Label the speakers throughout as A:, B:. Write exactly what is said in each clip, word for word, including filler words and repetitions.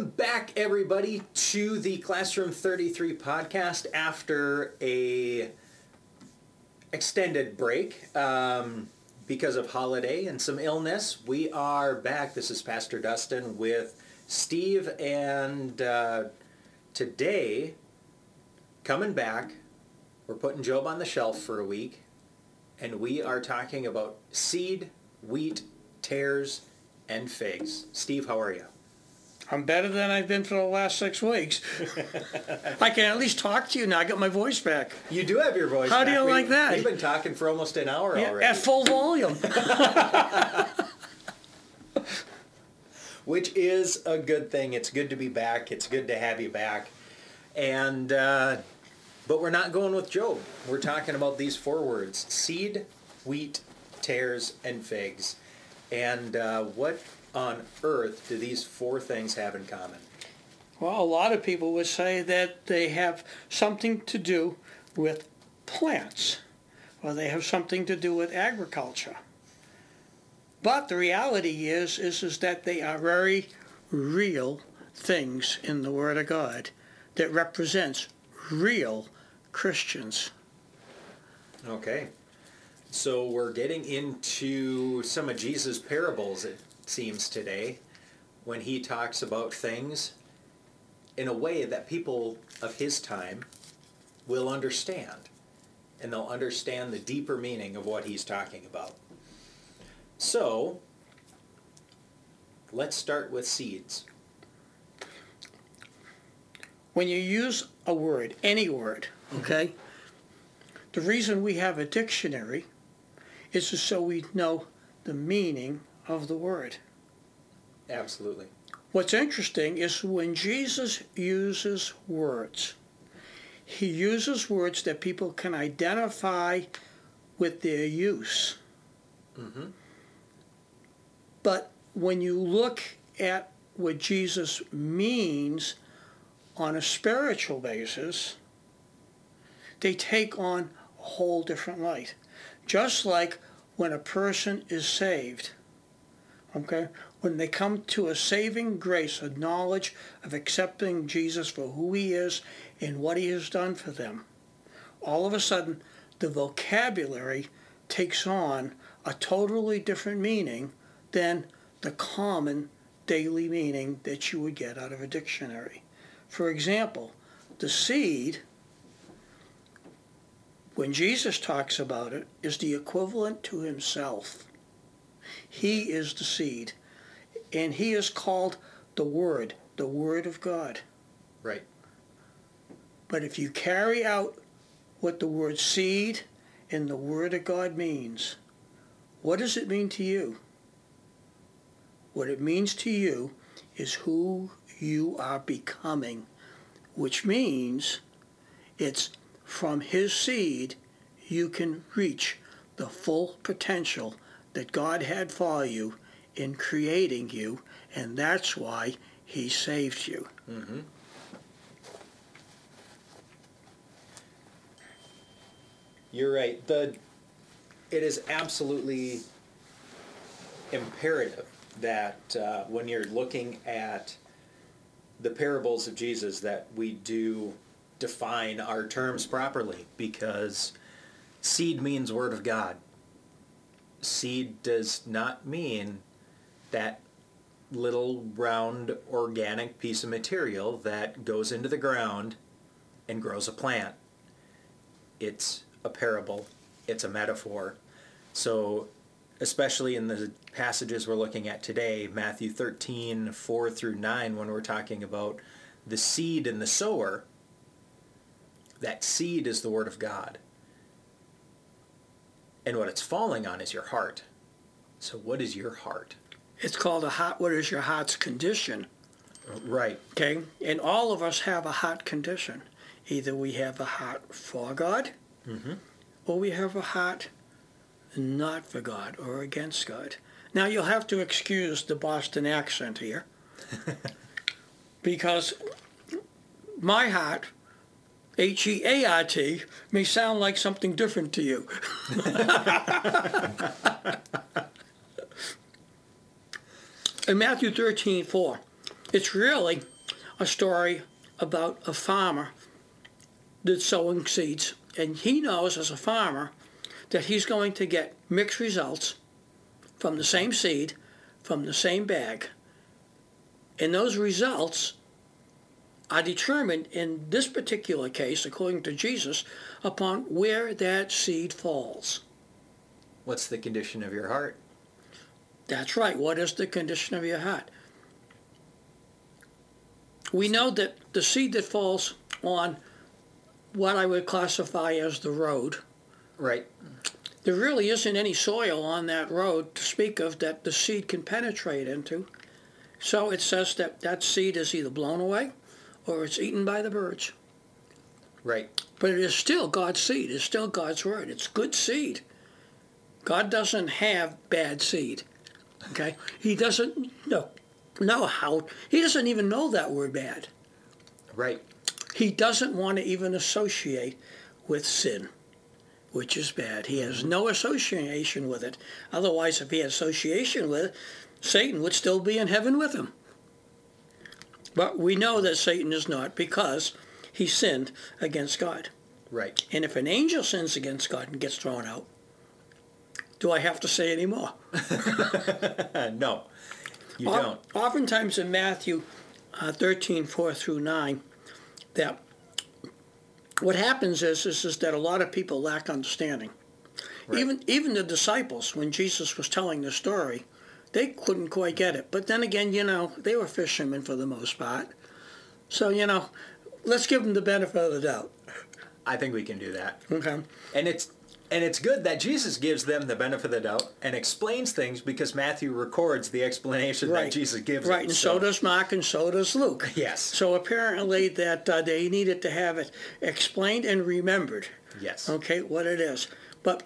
A: Welcome back, everybody, to the Classroom thirty-three podcast after a extended break um, because of holiday and some illness. We are back. This is Pastor Dustin with Steve, and uh, today, coming back, we're putting Job on the shelf for a week, and we are talking about seed, wheat, tares, and figs. Steve, how are you?
B: I'm better than I've been for the last six weeks. I can at least talk to you now. I got my voice back.
A: You do have your voice
B: How
A: back.
B: do you
A: we,
B: like that?
A: We've been talking for almost an hour
B: Yeah,
A: already.
B: at full volume.
A: Which is a good thing. It's good to be back. It's good to have you back. And uh, but we're not going with Job. We're talking about these four words: seed, wheat, tares, and figs. And uh, what on earth do these four things have in common?
B: Well, a lot of people would say that they have something to do with plants, or they have something to do with agriculture. But the reality is, is, is that they are very real things in the Word of God that represents real Christians.
A: Okay. So we're getting into some of Jesus' parables, it seems, today, when he talks about things in a way that people of his time will understand. And they'll understand the deeper meaning of what he's talking about. So, let's start with seeds.
B: When you use a word, any word, okay, the reason we have a dictionary is so we know the meaning of the word.
A: Absolutely.
B: What's interesting is when Jesus uses words, he uses words that people can identify with their use.
A: Mm-hmm.
B: But when you look at what Jesus means on a spiritual basis, they take on a whole different light. Just like when a person is saved, okay, when they come to a saving grace, a knowledge of accepting Jesus for who he is and what he has done for them, all of a sudden the vocabulary takes on a totally different meaning than the common daily meaning that you would get out of a dictionary. For example, the seed, when Jesus talks about it, is the equivalent to himself. He is the seed, and he is called the Word, the Word of God.
A: Right.
B: But if you carry out what the word seed and the Word of God means, what does it mean to you? What it means to you is who you are becoming, which means it's from his seed you can reach the full potential that God had for you in creating you, and that's why he saved you.
A: Mm-hmm. You're right. The it is absolutely imperative that uh, when you're looking at the parables of Jesus that we do define our terms properly, because seed means Word of God. Seed does not mean that little round organic piece of material that goes into the ground and grows a plant. It's a parable. It's a metaphor. So especially in the passages we're looking at today, Matthew thirteen, four through nine, when we're talking about the seed and the sower, that seed is the Word of God. And what it's falling on is your heart. So what is your heart?
B: It's called a heart. What is your heart's condition?
A: Right.
B: Okay? And all of us have a heart condition. Either we have a heart for God,
A: Mm-hmm.
B: or we have a heart not for God or against God. Now, you'll have to excuse the Boston accent here, because my heart, H E A R T, may sound like something different to you. In Matthew thirteen four, it's really a story about a farmer that's sowing seeds, and he knows as a farmer that he's going to get mixed results from the same seed, from the same bag. And those results are determined in this particular case, according to Jesus, upon where that seed falls.
A: What's the condition of your heart?
B: That's right. What is the condition of your heart? We know that the seed that falls on what I would classify as the road,
A: Right.
B: there really isn't any soil on that road to speak of that the seed can penetrate into. So it says that that seed is either blown away or it's eaten by the birds.
A: Right.
B: But it is still God's seed. It's still God's word. It's good seed. God doesn't have bad seed. Okay? He doesn't know, know how. He doesn't even know that word bad.
A: Right.
B: He doesn't want to even associate with sin, which is bad. He has no association with it. Otherwise, if he had association with it, Satan would still be in heaven with him. But we know that Satan is not, because he sinned against God.
A: Right.
B: And if an angel sins against God and gets thrown out, do I have to say any more?
A: No, you
B: O-
A: don't.
B: Oftentimes in Matthew uh, thirteen, four through nine, that what happens is, is, is that a lot of people lack understanding.
A: Right.
B: Even even the disciples, when Jesus was telling the story, they couldn't quite get it. But then again, you know, they were fishermen for the most part. So, you know, let's give them the benefit of the doubt.
A: I think we can do that.
B: Okay.
A: And it's and it's good that Jesus gives them the benefit of the doubt and explains things, because Matthew records the explanation
B: Right.
A: that Jesus gives
B: Right,
A: them.
B: and so does Mark, and so does Luke.
A: Yes.
B: So apparently that uh, they needed to have it explained and remembered.
A: Yes.
B: Okay, what it is. But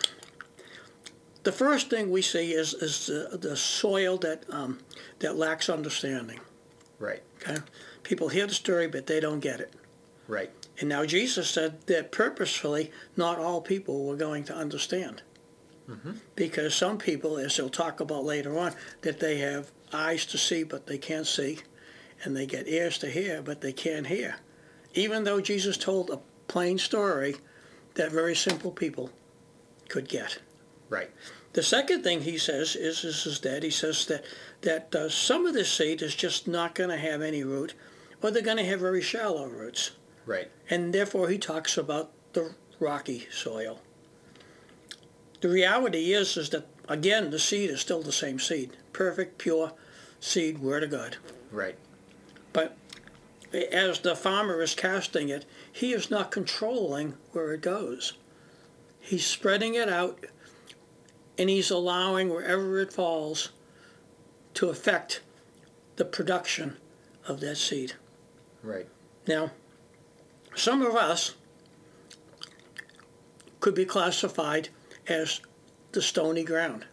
B: the first thing we see is is the, the soil that um, that lacks understanding.
A: Right.
B: Okay, people hear the story, but they don't get it.
A: Right.
B: And now Jesus said that purposefully, not all people were going to understand.
A: Mm-hmm.
B: Because some people, as he'll talk about later on, that they have eyes to see, but they can't see. And they get ears to hear, but they can't hear. Even though Jesus told a plain story that very simple people could get.
A: Right.
B: The second thing he says is, is, is that he says that, that uh, some of this seed is just not going to have any root, or they're going to have very shallow roots.
A: Right.
B: And therefore he talks about the rocky soil. The reality is, is that, again, the seed is still the same seed. Perfect, pure seed, word of God.
A: Right.
B: But as the farmer is casting it, he is not controlling where it goes. He's spreading it out, and he's allowing wherever it falls to affect the production of that seed.
A: Right.
B: Now, some of us could be classified as the stony ground.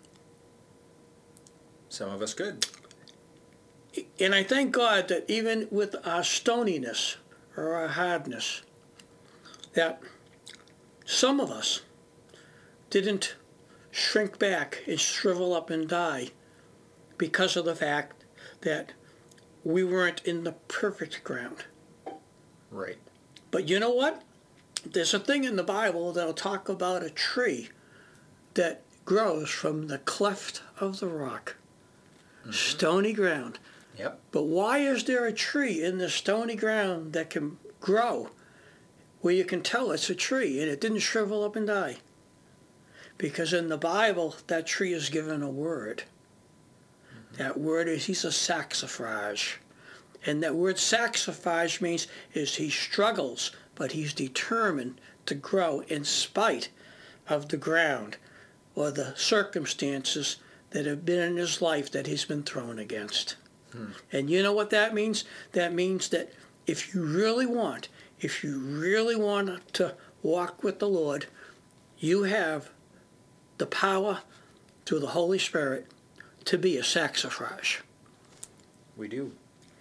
A: Some of us could.
B: And I thank God that even with our stoniness or our hardness, that some of us didn't shrink back and shrivel up and die because of the fact that we weren't in the perfect ground.
A: Right.
B: But you know what? There's a thing in the Bible that'll talk about a tree that grows from the cleft of the rock. Mm-hmm. Stony ground.
A: Yep.
B: But why is there a tree in the stony ground that can grow where you can tell it's a tree and it didn't shrivel up and die? Because in the Bible, that tree is given a word. Mm-hmm. That word is, he's a saxifrage. And that word saxifrage means is he struggles, but he's determined to grow in spite of the ground or the circumstances that have been in his life that he's been thrown against. Hmm. And you know what that means? That means that if you really want, if you really want to walk with the Lord, you have the power through the Holy Spirit to be a saxifrage.
A: We do.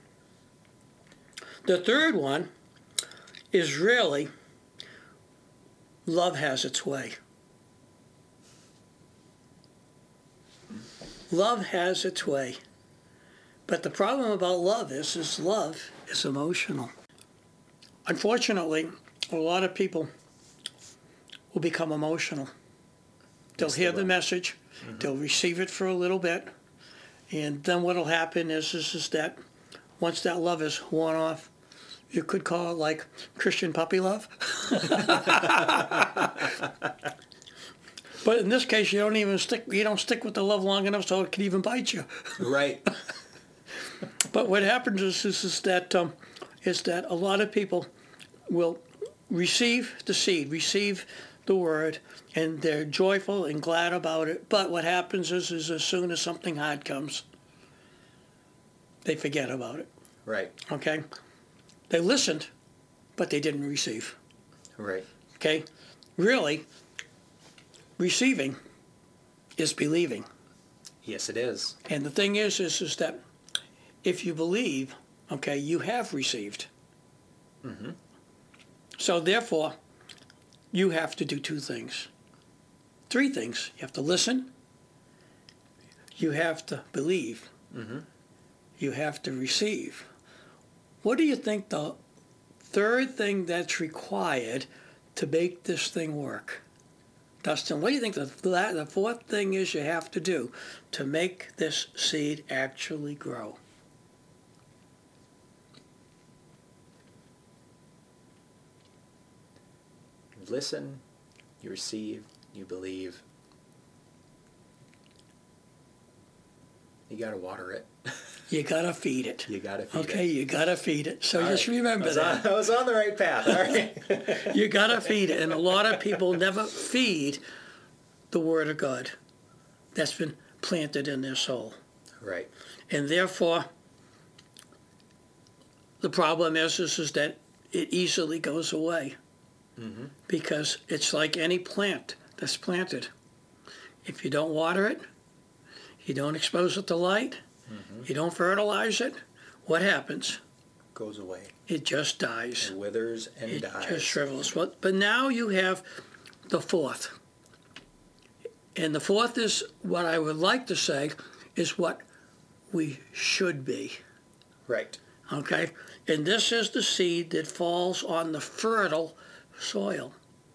B: The third one is really love has its way. Love has its way. But the problem about love is, is love is emotional. Unfortunately, a lot of people will become emotional. They'll
A: Yes,
B: hear
A: they
B: the
A: will.
B: message, mm-hmm. They'll receive it for a little bit, and then what'll happen is, is, is that once that love is worn off, you could call it like Christian puppy love. But in this case, you don't even stick. You don't stick with the love long enough so it can even bite you.
A: Right.
B: But what happens is, is, is that um, is that a lot of people will receive the seed, receive the word, and they're joyful and glad about it. But what happens is, is as soon as something hard comes, they forget about it.
A: Right.
B: Okay? They listened, but they didn't receive.
A: Right.
B: Okay? Really, receiving is believing.
A: Yes, it is.
B: And the thing is, is, is that if you believe, okay, you have received.
A: Mm-hmm.
B: So therefore, you have to do two things. Three things. You have to listen. You have to believe.
A: Mm-hmm.
B: You have to receive. What do you think the third thing that's required to make this thing work? Dustin, what do you think the, the fourth thing is you have to do to make this seed actually grow?
A: Listen, you receive, you believe. You got to water it.
B: You got to feed it.
A: You got to feed
B: okay,
A: it.
B: you got to feed it. So
A: All
B: just
A: right.
B: remember
A: I was
B: that.
A: On, I was on the right path. All right.
B: You got to feed it. And a lot of people never feed the Word of God that's been planted in their soul.
A: Right.
B: And therefore, the problem is, is, is that it easily goes away.
A: Mm-hmm.
B: Because it's like any plant that's planted. If you don't water it, you don't expose it to light, mm-hmm. you don't fertilize it, what happens?
A: Goes away.
B: It just dies.
A: It withers and
B: it
A: dies.
B: It just shrivels. Well, but now you have the fourth. And the fourth is what I would like to say is what we should be.
A: Right.
B: Okay? And this is the seed that falls on the fertile soil.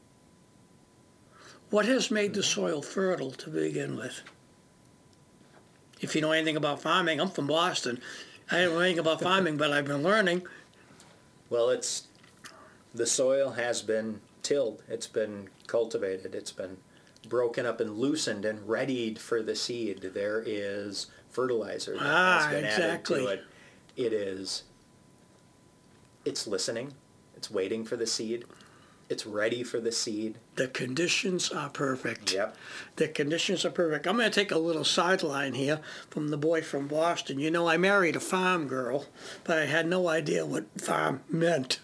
B: What has made the soil fertile to begin with? If you know anything about farming, I'm from Boston. I don't know anything about farming, but I've been learning.
A: Well, it's the soil has been tilled. It's been cultivated. It's been broken up and loosened and readied for the seed. There is fertilizer that
B: ah,
A: has been
B: exactly.
A: added to it. It is. It's listening. It's waiting for the seed. It's ready for the seed.
B: The conditions are perfect.
A: Yep.
B: The conditions are perfect. I'm going to take a little sideline here from the boy from Boston. You know, I married a farm girl, but I had no idea what farm meant.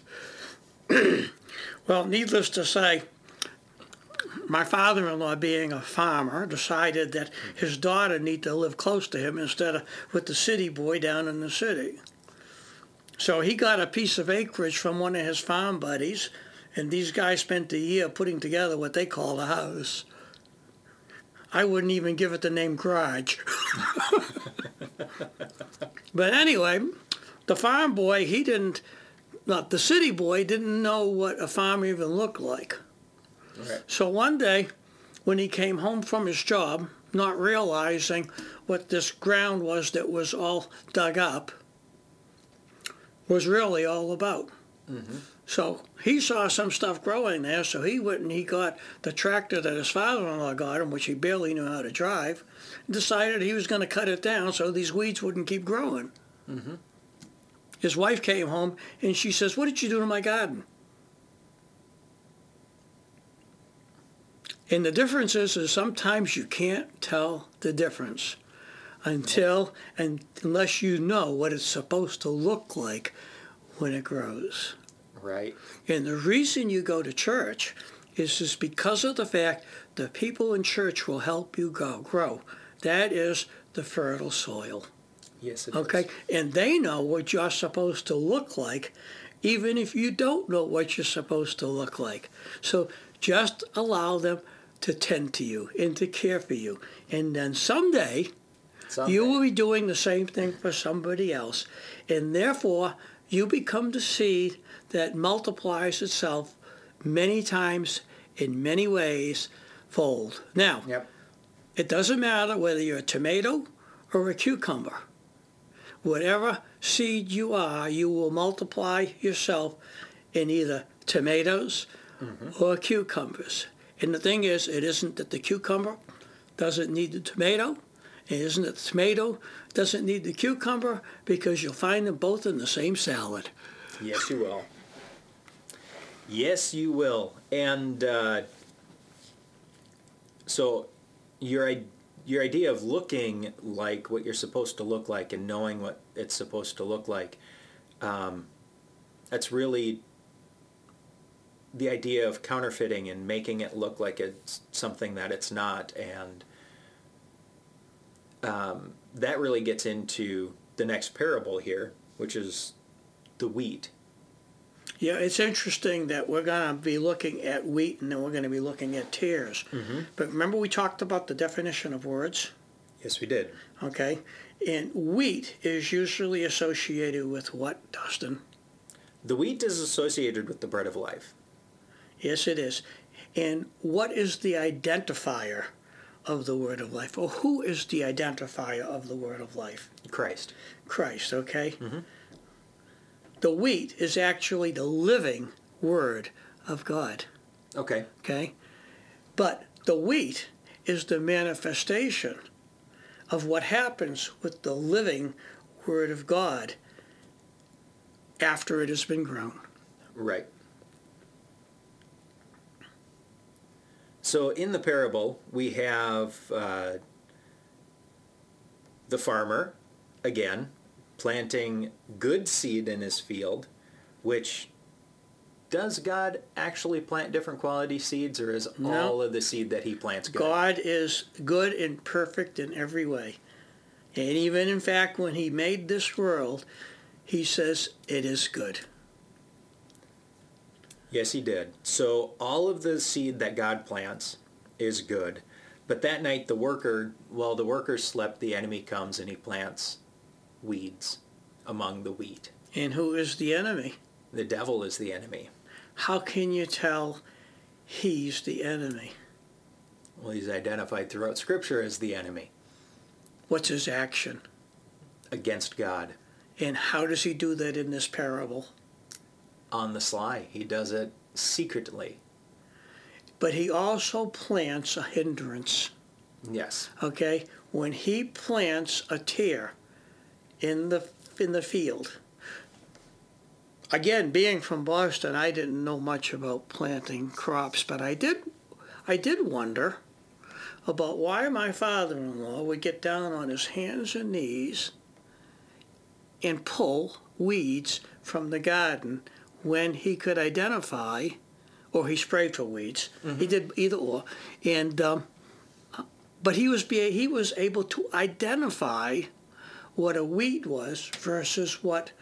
B: Well, needless to say, my father-in-law, being a farmer, decided that his daughter needed to live close to him instead of with the city boy down in the city. So he got a piece of acreage from one of his farm buddies, and these guys spent a year putting together what they call a house. I wouldn't even give it the name garage. But anyway, the farm boy, he didn't, not the city boy, didn't know what a farm even looked like.
A: Right.
B: So one day, when he came home from his job, not realizing what this ground was that was all dug up, was really all about. Mm-hmm. So he saw some stuff growing there, so he went and he got the tractor that his father-in-law got him, which he barely knew how to drive, and decided he was going to cut it down so these weeds wouldn't keep growing. Mm-hmm. His wife came home, and she says, "What did you do to my garden?" And the difference is, is sometimes you can't tell the difference until and unless you know what it's supposed to look like when it grows.
A: Right.
B: And the reason you go to church is just because of the fact the people in church will help you go grow. That is the fertile soil.
A: Yes, it
B: okay?
A: is.
B: And they know what you're supposed to look like, even if you don't know what you're supposed to look like. So just allow them to tend to you and to care for you. And then someday
A: Someday.
B: You will be doing the same thing for somebody else. And therefore, you become the seed that multiplies itself many times in many ways fold. Now,
A: Yep.
B: it doesn't matter whether you're a tomato or a cucumber. Whatever seed you are, you will multiply yourself in either tomatoes mm-hmm. or cucumbers. And the thing is, it isn't that the cucumber doesn't need the tomato. It isn't that the tomato doesn't need the cucumber, because you'll find them both in the same salad.
A: Yes, you will. Yes, you will. And uh, so your your idea of looking like what you're supposed to look like and knowing what it's supposed to look like, um, that's really the idea of counterfeiting and making it look like it's something that it's not. And um, that really gets into the next parable here, which is the wheat.
B: Yeah, it's interesting that we're going to be looking at wheat and then we're going to be looking at tares.
A: Mm-hmm.
B: But remember we talked about the definition of words?
A: Yes, we did.
B: Okay. And wheat is usually associated with what, Dustin?
A: The wheat is associated with the bread of life.
B: Yes, it is. And what is the identifier of the word of life? Or who is the identifier of the word of life?
A: Christ.
B: Christ, okay?
A: Mm-hmm.
B: The wheat is actually the living word of God.
A: Okay.
B: Okay? But the wheat is the manifestation of what happens with the living word of God after it has been grown.
A: Right. So in the parable, we have uh, the farmer, again, planting good seed in his field, which, does God actually plant different quality seeds, or is
B: No.
A: all of the seed that he plants good?
B: God is good and perfect in every way. And even in fact, when he made this world, he says it is good.
A: Yes, he did. So all of the seed that God plants is good. But that night the worker, while the worker slept, the enemy comes and he plants weeds among the wheat.
B: And who is the enemy?
A: The devil is the enemy.
B: How can you tell he's the enemy?
A: Well, he's identified throughout Scripture as the enemy
B: What's his action?
A: against God.
B: And how does he do that in this parable?
A: On the sly. He does it secretly.
B: But he also plants a hindrance.
A: Yes.
B: Okay? When he plants a tare in the in the field. Again, being from Boston, I didn't know much about planting crops, but I did I did wonder about why my father-in-law would get down on his hands and knees and pull weeds from the garden when he could identify, or he sprayed for weeds. Mm-hmm. He did either or, and um, but he was be, he was able to identify what a weed was versus what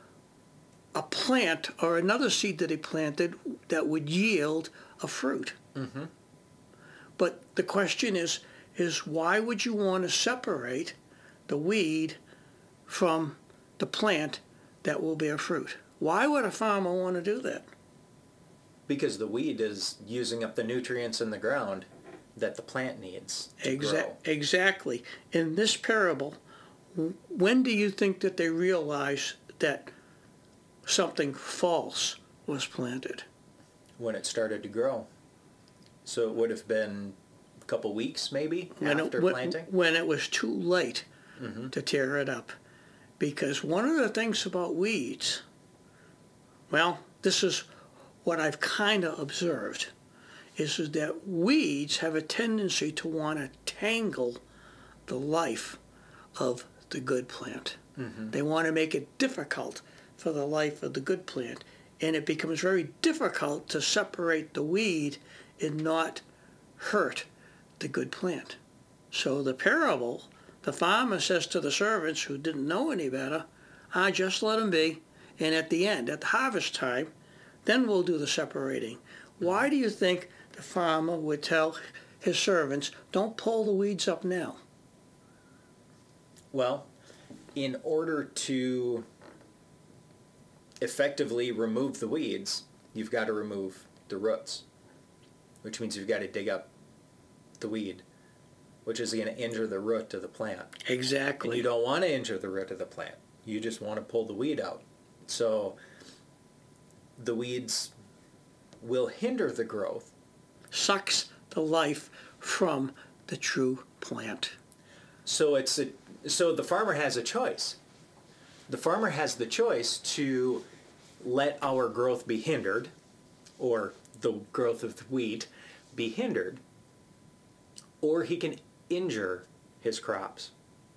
B: a plant or another seed that he planted that would yield a fruit.
A: Mm-hmm.
B: But the question is, is why would you want to separate the weed from the plant that will bear fruit? Why would a farmer want to do that?
A: Because the weed is using up the nutrients in the ground that the plant needs to
B: Exa-
A: grow.
B: Exactly. In this parable, when do you think that they realize that something false was planted?
A: When it started to grow. So it would have been a couple weeks, maybe,
B: when
A: after
B: it, when,
A: planting?
B: When it was too late
A: Mm-hmm.
B: to tear it up. Because one of the things about weeds, well, this is what I've kind of observed, is that weeds have a tendency to want to tangle the life of the good plant.
A: Mm-hmm.
B: They want to make it difficult for the life of the good plant. And it becomes very difficult to separate the weed and not hurt the good plant. So the parable, the farmer says to the servants who didn't know any better, ah, just let them be. And at the end, at the harvest time, then we'll do the separating. Why do you think the farmer would tell his servants, don't pull the weeds up now?
A: Well, in order to effectively remove the weeds, you've got to remove the roots, which means you've got to dig up the weed, which is going to injure the root of the plant.
B: Exactly.
A: And you don't want to injure the root of the plant. You just want to pull the weed out. So the weeds will hinder the growth.
B: Sucks the life from the true plant.
A: So it's a, so the farmer has a choice. The farmer has the choice to let our growth be hindered, or the growth of the wheat be hindered, or he can injure his crops.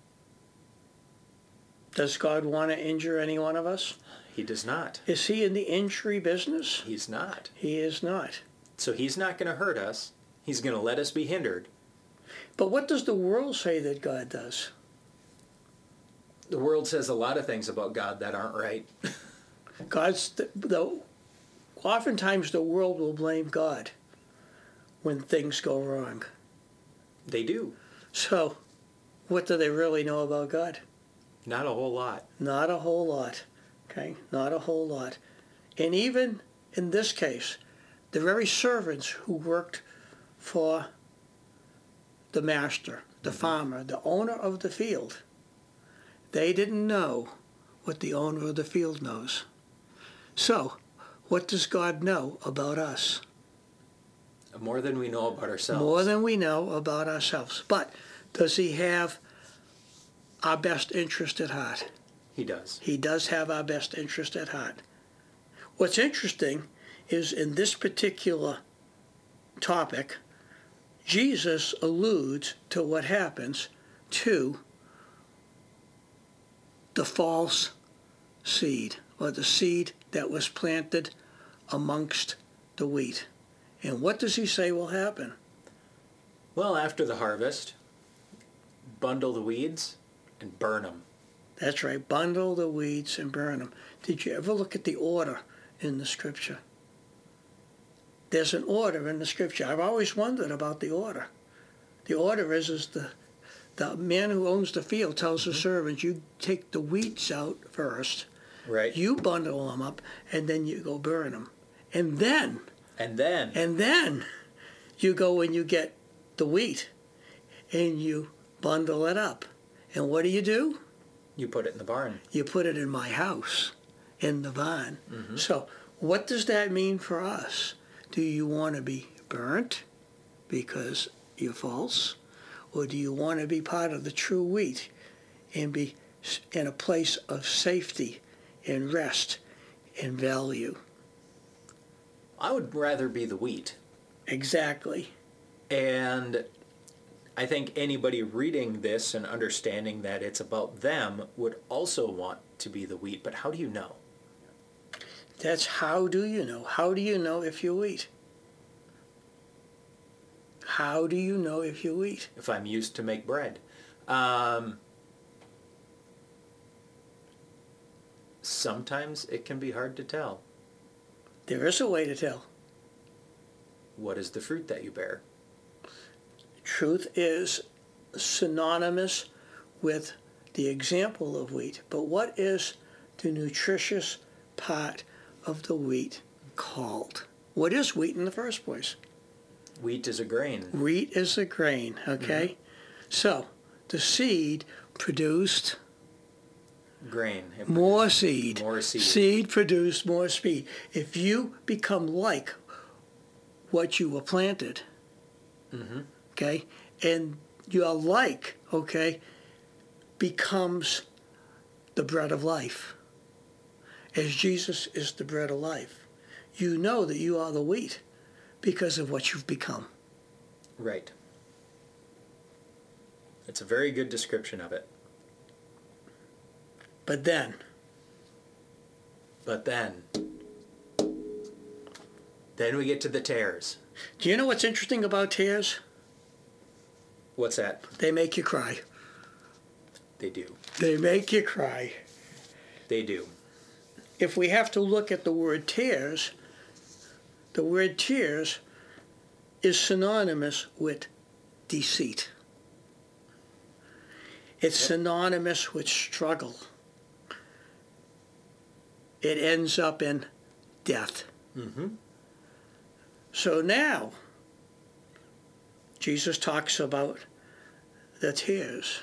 B: Does God want to injure any one of us?
A: He does not.
B: Is he in the injury business?
A: He's not.
B: He is not.
A: So he's not going to hurt us. He's going to let us be hindered.
B: But what does the world say that God does?
A: The world says a lot of things about God that aren't right.
B: God's the, the oftentimes the world will blame God when things go wrong.
A: They do.
B: So, what do they really know about God?
A: Not a whole lot.
B: Not a whole lot. Okay? Not a whole lot. And even in this case, the very servants who worked for the master, the
A: Mm-hmm.
B: farmer, the owner of the field, they didn't know what the owner of the field knows. So, what does God know about us?
A: More than we know about ourselves.
B: More than we know about ourselves. But does he have our best interest at heart?
A: He does.
B: He does have our best interest at heart. What's interesting is in this particular topic, Jesus alludes to what happens to the false seed, or the seed that was planted amongst the wheat. And what does he say will happen?
A: Well, after the harvest, bundle the weeds and burn them.
B: That's right, bundle the weeds and burn them. Did you ever look at the order in the scripture? There's an order in the scripture. I've always wondered about the order. The order is, is the, the man who owns the field tells the servants, you take the weeds out first,
A: Right.
B: you bundle them up, and then you go burn them. And then,
A: And then,
B: and then you go and you get the wheat, and you bundle it up. And what do you do?
A: you put it in the barn.
B: You put it in my house, in the barn.
A: Mm-hmm.
B: So what does that mean for us? Do you want to be burnt because you're false? Or do you want to be part of the true wheat and be in a place of safety and rest and value?
A: I would rather be the wheat.
B: Exactly.
A: And I think anybody reading this and understanding that it's about them would also want to be the wheat. But how do you know?
B: That's how do you know? How do you know if you wheat? How do you know if you wheat?
A: If I'm used to make bread. Um, sometimes it can be hard to tell.
B: There is a way to tell.
A: What is the fruit that you bear?
B: Truth is synonymous with the example of wheat. But what is the nutritious part of the wheat called? What is wheat in the first place?
A: Wheat is a grain.
B: Wheat is a grain, okay? Mm-hmm. So the seed produced
A: Grain. It
B: more seed.
A: More seed.
B: Seed produced more seed. If you become like what you were planted,
A: Mm-hmm.
B: okay, and your like, okay, becomes the bread of life. As Jesus is the bread of life, you know that you are the wheat because of what you've become.
A: Right. It's a very good description of it.
B: But then,
A: But then, then we get to the tares.
B: do you know what's interesting about tears?
A: What's that?
B: They make you cry.
A: They do.
B: They make you cry.
A: They do.
B: If we have to look at the word tears, the word tears is synonymous with deceit. It's synonymous with struggle. It ends up in death.
A: Mm-hmm.
B: So now, Jesus talks about the tares.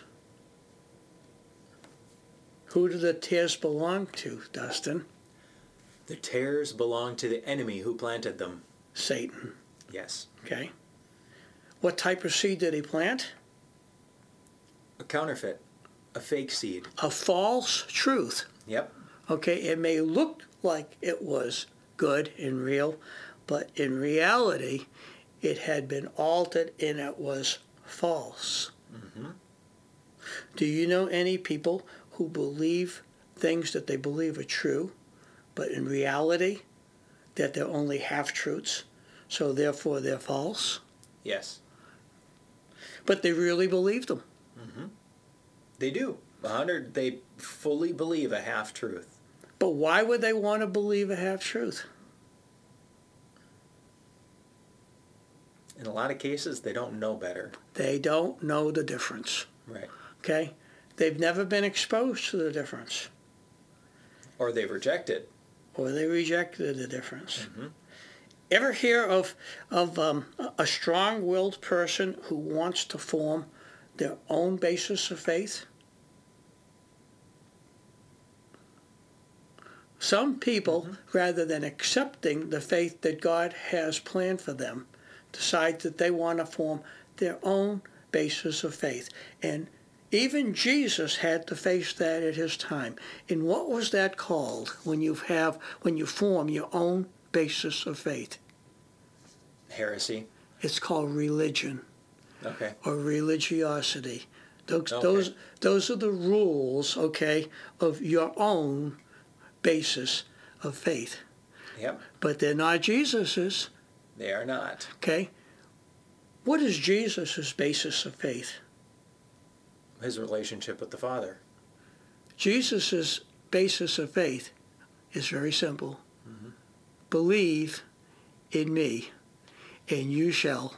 B: Who do the tares belong to, Dustin?
A: The tares belong to the enemy who planted them.
B: Satan.
A: Yes.
B: Okay. What type of seed did he plant?
A: A counterfeit. A fake seed.
B: A false truth.
A: Yep.
B: Okay, it may look like it was good and real, but in reality, it had been altered and it was false.
A: Mm-hmm.
B: Do you know any people who believe things that they believe are true, but in reality, that they're only half-truths, so therefore they're false?
A: Yes.
B: But they really believe them.
A: Mm-hmm. They do. A hundred, they fully believe a half-truth.
B: But why would they want to believe a half-truth?
A: In a lot of cases, they don't know better.
B: They don't know the difference.
A: Right.
B: Okay? They've never been exposed to the difference.
A: Or they've rejected.
B: Or they rejected the difference.
A: Mm-hmm.
B: Ever hear of, of um, a strong-willed person who wants to form their own basis of faith? Some people, mm-hmm. rather than accepting the faith that God has planned for them, decide that they want to form their own basis of faith. And even Jesus had to face that at his time. And what was that called when you have when you form your own basis of faith?
A: Heresy.
B: It's called religion.
A: Okay.
B: Or religiosity. Those
A: okay.
B: those those are the rules, okay, of your own basis of faith.
A: Yep.
B: But they're not Jesus's.
A: They are not.
B: Okay. What is Jesus's basis of faith?
A: His relationship with the Father.
B: Jesus's basis of faith is very simple.
A: Mm-hmm.
B: Believe in me, and you shall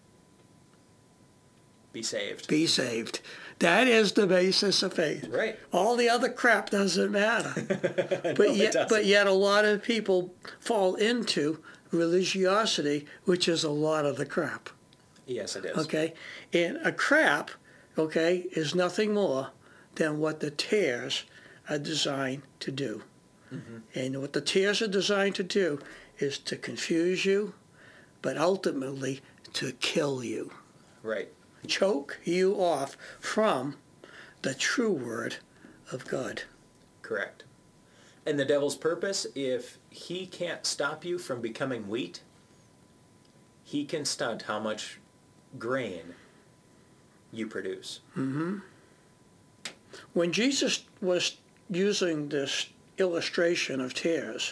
A: be saved.
B: Be saved. That is the basis of faith.
A: Right.
B: All the other crap doesn't matter.
A: But
B: no,
A: yet,
B: but yet a lot of people fall into religiosity, which is a lot of the crap.
A: Yes, it is.
B: Okay? And a crap, okay, is nothing more than what the tares are designed to do. Mm-hmm. And what the tares are designed to do is to confuse you, but ultimately to kill you.
A: Right.
B: Choke you off from the true word of God.
A: Correct. And the devil's purpose, if he can't stop you from becoming wheat, he can stunt how much grain you produce.
B: Mm-hmm. When Jesus was using this illustration of tares,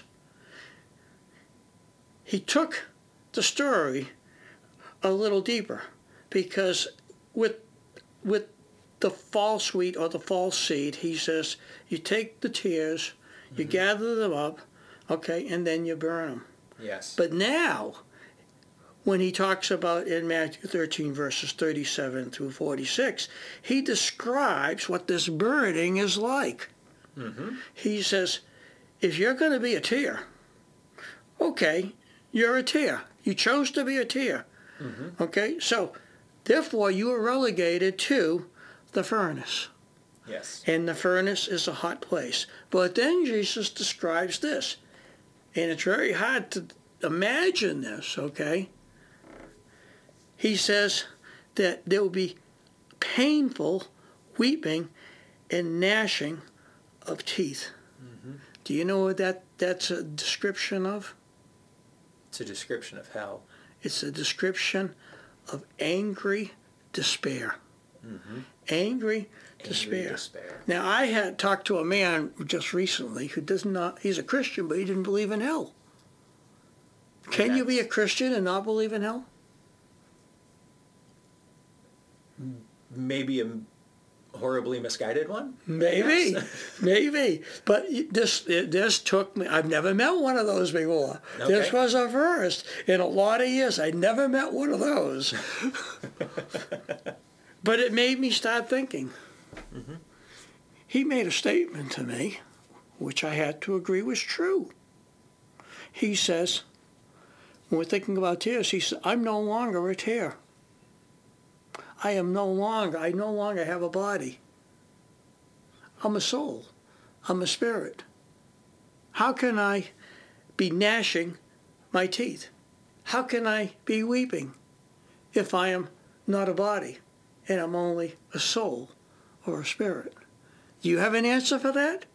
B: he took the story a little deeper, because with with the false wheat or the false seed, he says, you take the tares, you mm-hmm. gather them up, okay, and then you burn them.
A: Yes.
B: But now, when he talks about in Matthew thirteen, verses thirty-seven through forty-six, he describes what this burning is like. Mm-hmm. He says, if you're going to be a tare, okay, you're a tare. You chose to be a tare. Mm-hmm. Okay, so therefore you are relegated to the furnace.
A: Yes.
B: And the furnace is a hot place. But then Jesus describes this. And it's very hard to imagine this, okay? He says that there will be painful weeping and gnashing of teeth. Mm-hmm. Do you know what that, that's a description of?
A: It's a description of hell.
B: It's a description of angry despair. Mm-hmm. Angry,
A: angry
B: despair.
A: despair.
B: Now, I had talked to a man just recently who does not, he's a Christian, but he didn't believe in hell. Can
A: That's...
B: you be a Christian and not believe in hell?
A: Maybe a horribly misguided one?
B: Maybe,
A: yes.
B: maybe. But this this took me, I've never met one of those before. Okay. This was a first. In a lot of years, I never met one of those. But it made me start thinking. Mm-hmm. he made a statement to me, which I had to agree was true. He says, when we're thinking about tears, he says, I'm no longer a tear. I am no longer, I no longer have a body. I'm a soul. I'm a spirit. How can I be gnashing my teeth? How can I be weeping if I am not a body and I'm only a soul or a spirit? Do you have an answer for that?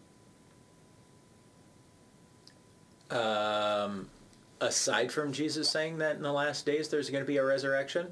A: Um, aside from Jesus saying that in the last days there's going to be a resurrection?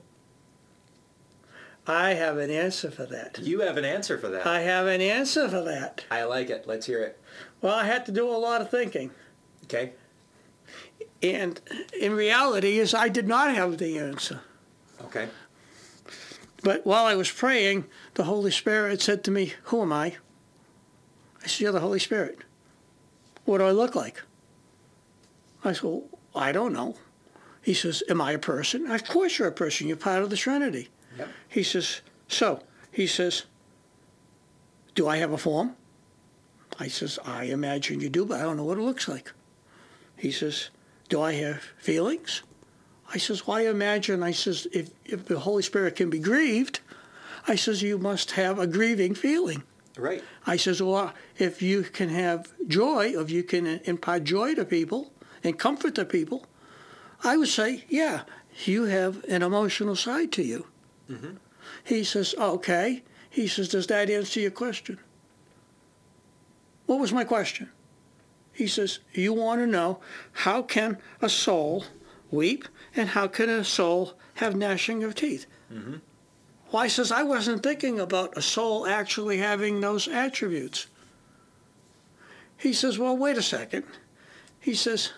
B: I have an answer for that.
A: You have an answer for that.
B: I have an answer for that.
A: I like it. Let's hear it.
B: Well, I had to do a lot of thinking.
A: Okay.
B: And in reality is I did not have the answer.
A: Okay.
B: But while I was praying, the Holy Spirit said to me, who am I? I said, you're the Holy Spirit. What do I look like? I said, well, I don't know. He says, am I a person? Of course you're a person. You're part of the Trinity.
A: Yep.
B: He says, so, he says, do I have a form? I says, I imagine you do, but I don't know what it looks like. He says, do I have feelings? I says, well, I imagine, I says, if, if the Holy Spirit can be grieved, I says, you must have a grieving feeling.
A: Right.
B: I says, well, if you can have joy, if you can impart joy to people and comfort to people, I would say, yeah, you have an emotional side to you. Mm-hmm. He says, okay. He says, does that answer your question? What was my question? He says, you want to know how can a soul weep and how can a soul have gnashing of teeth? Mm-hmm. Well, I says, I wasn't thinking about a soul actually having those attributes. He says, well, wait a second. He says,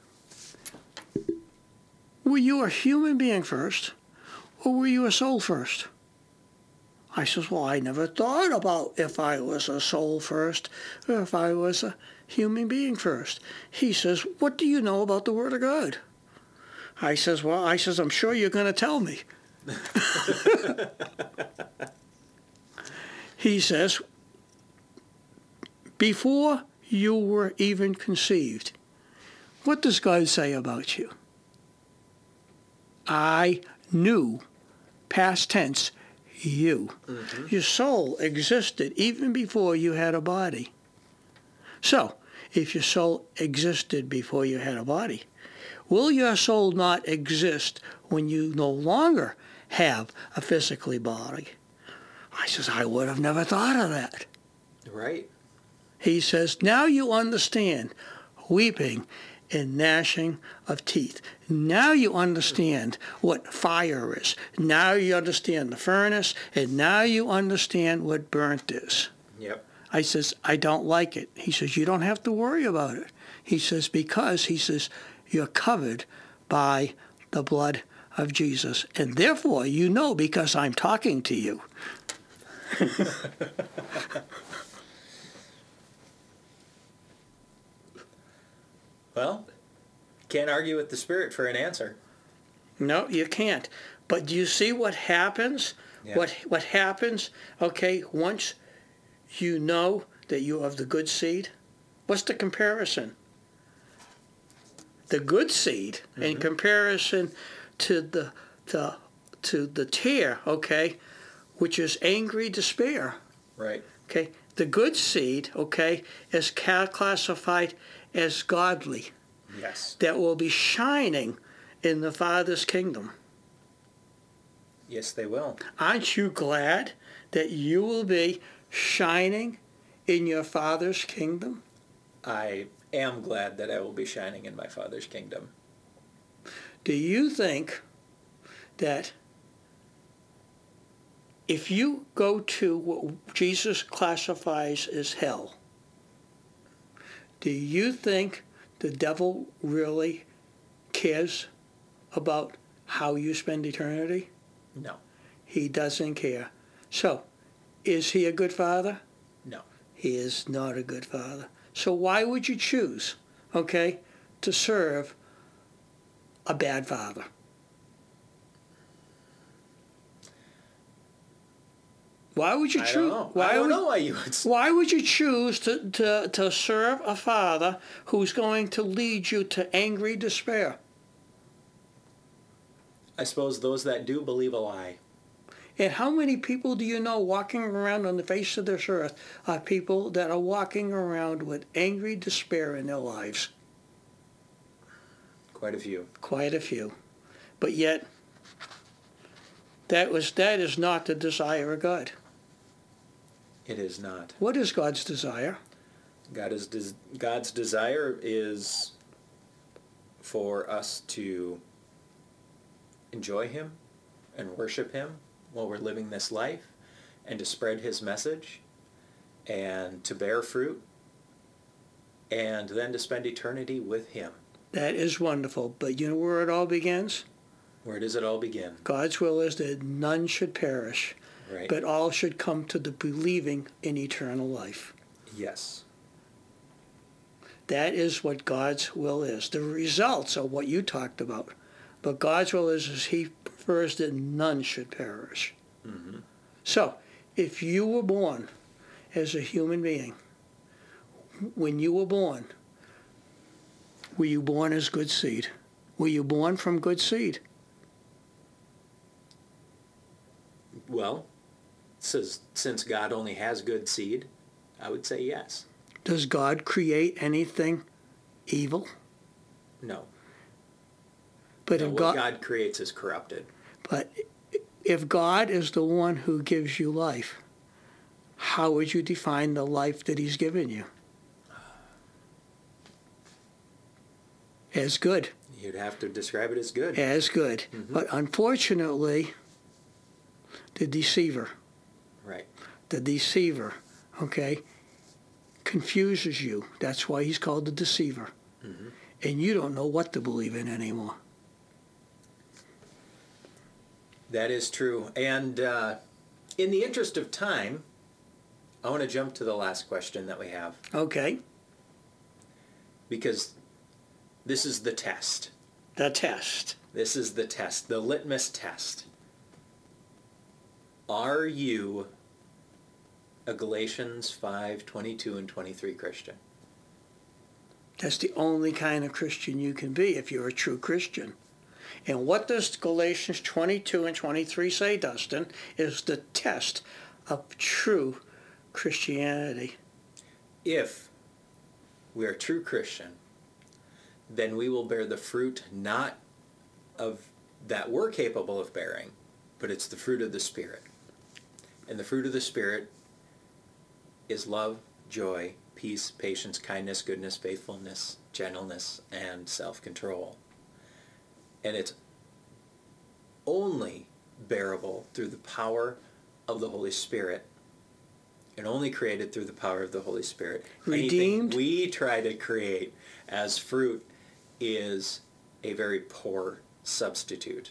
B: were you a human being first or were you a soul first? I says, well, I never thought about if I was a soul first or if I was a human being first. He says, what do you know about the Word of God? I says, well, I says, I'm sure you're going to tell me. He says, before you were even conceived, what does God say about you? I knew, past tense, you. Mm-hmm. Your soul existed even before you had a body. So, if your soul existed before you had a body, will your soul not exist when you no longer have a physically body? I says, I would have never thought of that.
A: Right.
B: He says, now you understand weeping and gnashing of teeth. Now you understand what fire is. Now you understand the furnace, and now you understand what burnt is.
A: Yep.
B: I says, I don't like it. He says, you don't have to worry about it. He says, because, he says, you're covered by the blood of Jesus. And therefore, you know because I'm talking to you.
A: Well, can't argue with the Spirit for an answer.
B: No, you can't. But do you see what happens?
A: Yeah.
B: What what happens, okay, once you know that you have the good seed? What's the comparison? The good seed, mm-hmm. in comparison to the, the, to the tear, okay, which is angry despair.
A: Right.
B: Okay, the good seed, okay, is classified as godly.
A: Yes.
B: That will be shining in the Father's kingdom.
A: Yes, they will.
B: Aren't you glad that you will be shining in your Father's kingdom?
A: I am glad that I will be shining in my Father's kingdom.
B: Do you think that if you go to what Jesus classifies as hell, do you think the devil really cares about how you spend eternity?
A: No.
B: He doesn't care. So, is he a good father?
A: No.
B: He is not a good father. So why would you choose, okay, to serve a bad father? Why would you
A: I
B: choose?
A: don't know.
B: Why
A: I don't
B: would,
A: know why you would.
B: Why would you choose to, to, to serve a father who's going to lead you to angry despair?
A: I suppose those that do believe a lie.
B: And how many people do you know walking around on the face of this earth are people that are walking around with angry despair in their lives?
A: Quite a few.
B: Quite a few. But yet, that was that is not the desire of God.
A: It is not.
B: What is God's desire?
A: God is des- God's desire is for us to enjoy Him and worship Him while we're living this life, and to spread His message, and to bear fruit, and then to spend eternity with Him.
B: That is wonderful. But you know where it all begins?
A: Where does it all begin?
B: God's will is that none should perish,
A: Right.
B: but all should come to the believing in eternal life.
A: Yes.
B: That is what God's will is. The results are what you talked about. But God's will is, is He prefers that none should perish.
A: Mm-hmm.
B: So, if you were born as a human being, when you were born, were you born as good seed? Were you born from good seed?
A: Well, says since God only has good seed, I would say yes.
B: Does God create anything evil?
A: No.
B: But
A: No,
B: if
A: what
B: God,
A: God creates is corrupted.
B: but if God is the one who gives you life, how would you define the life that He's given you? As good.
A: You'd have to describe it as good.
B: As good.
A: Mm-hmm.
B: But unfortunately, the deceiver,
A: Right.
B: the deceiver, okay, confuses you. That's why he's called the deceiver.
A: Mm-hmm.
B: And you don't know what to believe in anymore.
A: That is true. And uh, in the interest of time, I want to jump to the last question that we have,
B: Okay,
A: because this is the test.
B: the test.
A: This is the test, the litmus test. Are you a Galatians five twenty-two and twenty-three Christian?
B: That's the only kind of Christian you can be if you're a true Christian. And what does Galatians twenty-two and twenty-three say, Dustin, is the test of true Christianity.
A: If we are a true Christian, then we will bear the fruit not of that we're capable of bearing, but it's the fruit of the Spirit. And the fruit of the Spirit is love, joy, peace, patience, kindness, goodness, faithfulness, gentleness, and self-control. And it's only bearable through the power of the Holy Spirit, and only created through the power of the Holy Spirit.
B: Redeemed.
A: Anything we try to create as fruit is a very poor substitute.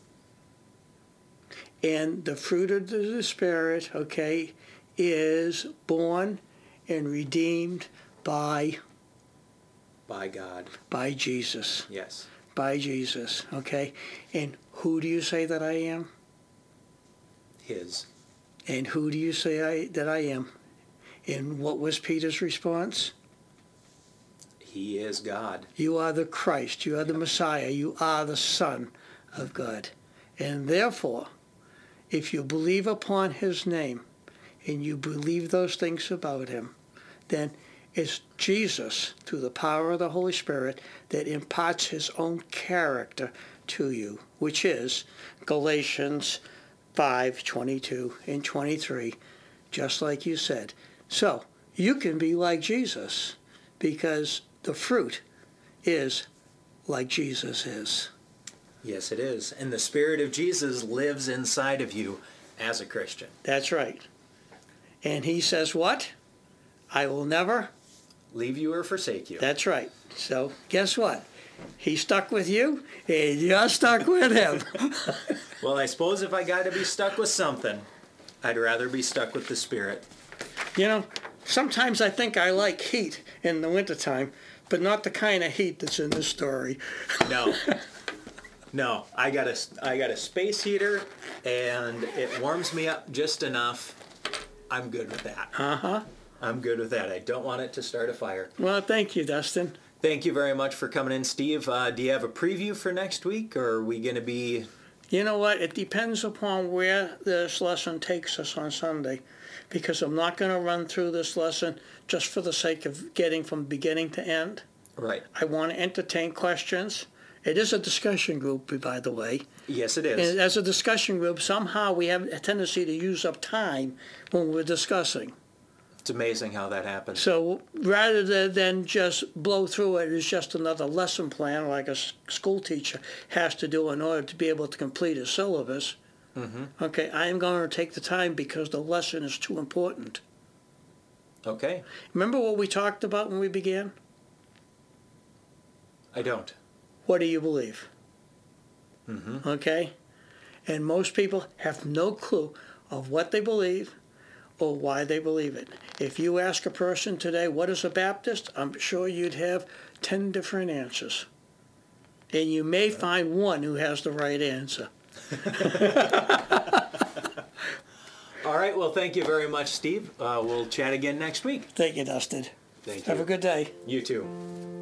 B: And the fruit of the Spirit, okay, is born and redeemed by
A: By God.
B: by Jesus.
A: Yes.
B: By Jesus, okay? And who do you say that I am?
A: His.
B: And who do you say I, that I am? And what was Peter's response?
A: He is God.
B: You are the Christ. You are the Messiah. You are the Son of God. And therefore, if you believe upon His name and you believe those things about Him, then it's Jesus, through the power of the Holy Spirit, that imparts His own character to you, which is Galatians five twenty-two and twenty-three, just like you said. So you can be like Jesus because the fruit is like Jesus is.
A: Yes, it is. And the Spirit of Jesus lives inside of you as a Christian.
B: That's right. And He says what? I will never.
A: Leave you or forsake you.
B: That's right. So guess what? He stuck with you, and you're stuck with Him.
A: Well, I suppose if I got to be stuck with something, I'd rather be stuck with the Spirit.
B: You know, sometimes I think I like heat in the wintertime, but not the kind of heat that's in this story.
A: No. No, I got a, I got a space heater, and it warms me up just enough I'm good with that.
B: Uh-huh.
A: I'm good with that. I don't want it to start a fire.
B: Well, thank you, Dustin.
A: Thank you very much for coming in, Steve. Uh, do you have a preview for next week, or are we going to be...
B: You know what? It depends upon where this lesson takes us on Sunday, because I'm not going to run through this lesson just for the sake of getting from beginning to end.
A: Right.
B: I want to entertain questions. It is a discussion group, by the way.
A: Yes, it is.
B: And as a discussion group, somehow we have a tendency to use up time when we're discussing.
A: It's amazing how that happens.
B: So rather than just blow through it, it's just another lesson plan like a school teacher has to do in order to be able to complete his syllabus.
A: Mm-hmm.
B: Okay, I am going to take the time because the lesson is too important.
A: Okay.
B: Remember what we talked about when we began?
A: I don't.
B: What do you believe?
A: Mm-hmm.
B: Okay? And most people have no clue of what they believe or why they believe it. If you ask a person today, what is a Baptist? I'm sure you'd have ten different answers. And you may find one who has the right answer.
A: All right. Well, thank you very much, Steve. Uh, we'll chat again next week.
B: Thank you, Dustin.
A: Thank you.
B: Have a good day.
A: You too.